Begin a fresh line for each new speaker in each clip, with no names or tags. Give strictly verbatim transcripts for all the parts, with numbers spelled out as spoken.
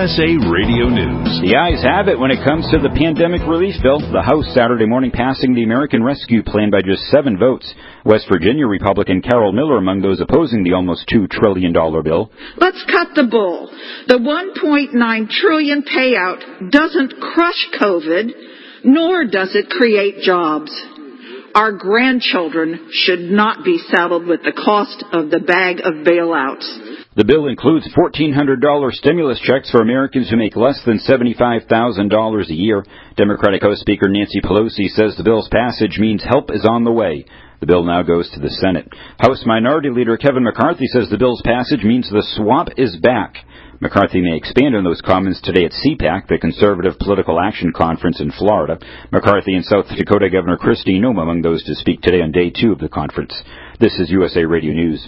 S A Radio News.
The ayes have it when it comes to the pandemic relief bill. The House Saturday morning passing the American Rescue Plan by just seven votes. West Virginia Republican Carol Miller among those opposing the almost two trillion dollars bill.
Let's cut the bull. The one point nine trillion dollars payout doesn't crush COVID, nor does it create jobs. Our grandchildren should not be saddled with the cost of the bag of bailouts.
The bill includes fourteen hundred dollars stimulus checks for Americans who make less than seventy-five thousand dollars a year. Democratic House Speaker Nancy Pelosi says the bill's passage means help is on the way. The bill now goes to the Senate. House Minority Leader Kevin McCarthy says the bill's passage means the swamp is back. McCarthy may expand on those comments today at C PAC, the Conservative Political Action Conference in Florida. McCarthy and South Dakota Governor Kristi Noem among those to speak today on day two of the conference. This is U S A Radio News.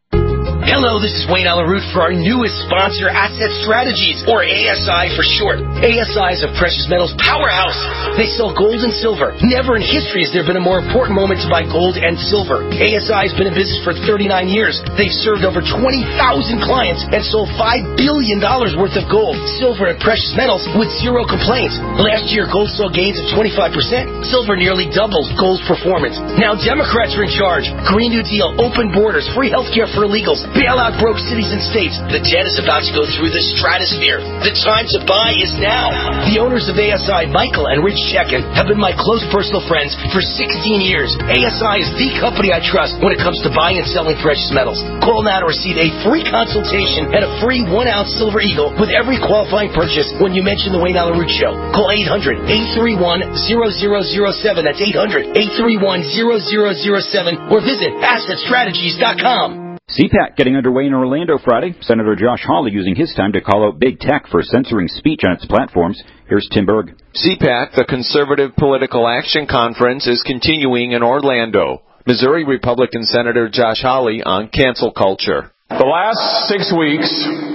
Hello, this is Wayne Alaroot for our newest sponsor, Asset Strategies, or A S I for short. A S I is a precious metals powerhouse. They sell gold and silver. Never in history has there been a more important moment to buy gold and silver. A S I has been in business for thirty-nine years. They've served over twenty thousand clients and sold five billion dollars worth of gold, silver, and precious metals with zero complaints. Last year, gold saw gains of twenty-five percent. Silver nearly doubled gold's performance. Now Democrats are in charge. Green New Deal, open borders, free health care for illegals, bailout broke cities and states. The debt is about to go through the stratosphere. The time to buy is now. The owners of A S I, Michael and Rich Chekin, have been my close personal friends for sixteen years. A S I is the company I trust when it comes to buying and selling precious metals. Call now to receive a free consultation and a free one-ounce Silver Eagle with every qualifying purchase when you mention the Wayne Alaroot Show. Call eight hundred, eight three one, zero zero zero seven. That's eight hundred, eight three one, zero zero zero seven. Or visit asset strategies dot com.
C PAC getting underway in Orlando Friday. Senator Josh Hawley using his time to call out big tech for censoring speech on its platforms. Here's Tim Berg.
C PAC, the Conservative Political Action Conference, is continuing in Orlando. Missouri Republican Senator Josh Hawley on cancel culture.
The last six weeks,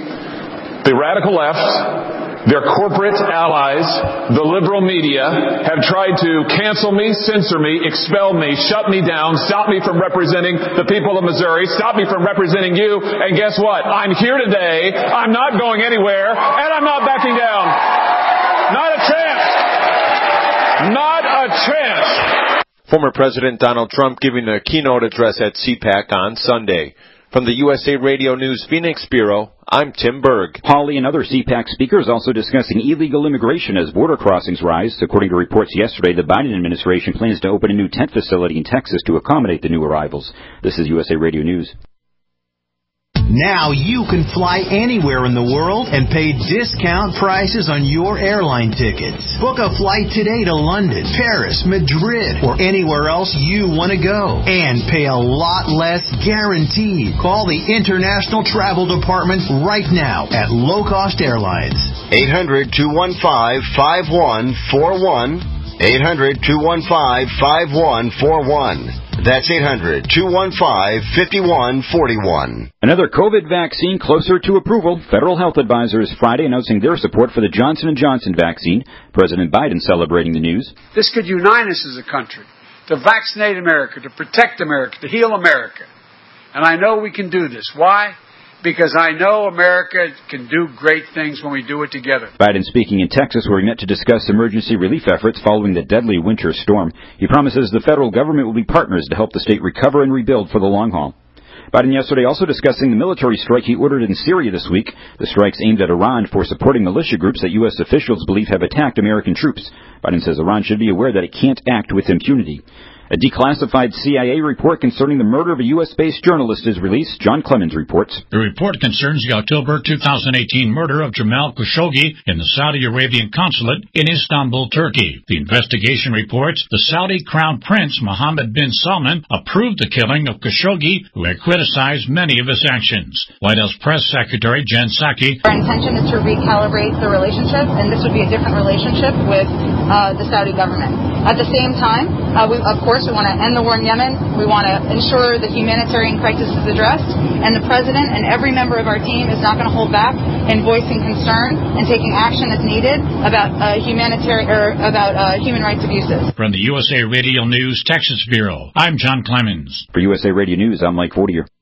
the radical left, their corporate allies, the liberal media, have tried to cancel me, censor me, expel me, shut me down, stop me from representing the people of Missouri, stop me from representing you, and guess what? I'm here today, I'm not going anywhere, and I'm not backing down. Not a chance. Not a chance.
Former President Donald Trump giving a keynote address at C PAC on Sunday. From the U S A Radio News Phoenix Bureau, I'm Tim Berg.
Hawley and other C PAC speakers also discussing illegal immigration as border crossings rise. According to reports yesterday, the Biden administration plans to open a new tent facility in Texas to accommodate the new arrivals. This is U S A Radio News.
Now you can fly anywhere in the world and pay discount prices on your airline tickets. Book a flight today to London, Paris, Madrid, or anywhere else you want to go. And pay a lot less guaranteed. Call the International Travel Department right now at Low Cost Airlines.
eight hundred, two one five, five one four one. eight hundred, two one five, five one four one. That's eight hundred, two one five, five one four one.
Another COVID vaccine closer to approval. Federal health advisors Friday announcing their support for the Johnson and Johnson vaccine. President Biden celebrating the news.
This could unite us as a country to vaccinate America, to protect America, to heal America. And I know we can do this. Why? Because I know America can do great things when we do it together. Biden speaking in Texas, where he met to discuss emergency relief efforts following the deadly winter storm. He promises the federal government will be partners to help the state recover and rebuild for the long haul. Biden yesterday also discussing the military strike he ordered in Syria this week. The strike's aimed at Iran for supporting militia groups that U S officials believe have attacked American troops. Biden says Iran should be aware that it can't act with impunity. A declassified C I A report concerning the murder of a U S-based journalist is released. John Clemens reports.
The report concerns the October two thousand eighteen murder of Jamal Khashoggi in the Saudi Arabian consulate in Istanbul, Turkey. The investigation reports the Saudi Crown Prince Mohammed bin Salman approved the killing of Khashoggi, who had criticized many of his actions. White House Press Secretary Jen Psaki.
Our intention is to recalibrate the relationship, and this would be a different relationship with uh, the Saudi government. At the same time, uh, we, of course, we want to end the war in Yemen. We want to ensure the humanitarian crisis is addressed. And the President and every member of our team is not going to hold back in voicing concern and taking action as needed about uh, humanitarian or about uh, human rights abuses.
From the U S A Radio News Texas Bureau, I'm John Clemens.
For U S A Radio News, I'm Mike Fortier.